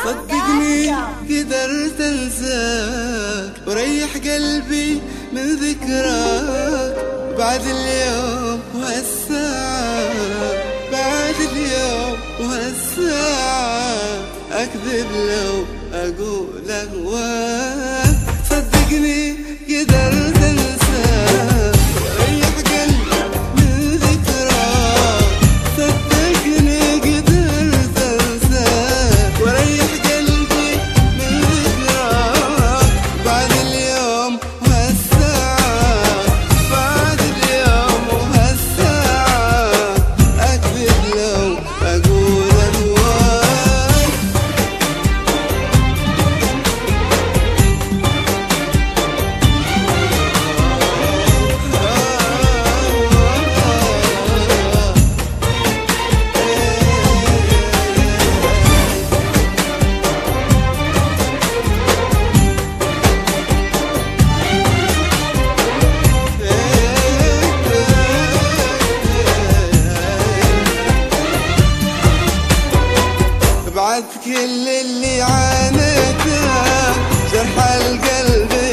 صدقني قدرت انساك وريح قلبي من ذكراك بعد اليوم وهالساعة، بعد اليوم وهالساعة أكذب لو أقول أهواك. صدقني قدرت انساك وريح قلبي من ذكراك، صدقني قدرت انساك وريح قلبي من ذكراك بعد اليوم وهالساعة، بعد اليوم وهالساعة أكذب لو أقول أهواك. بعد كل اللي عانيته جرح القلب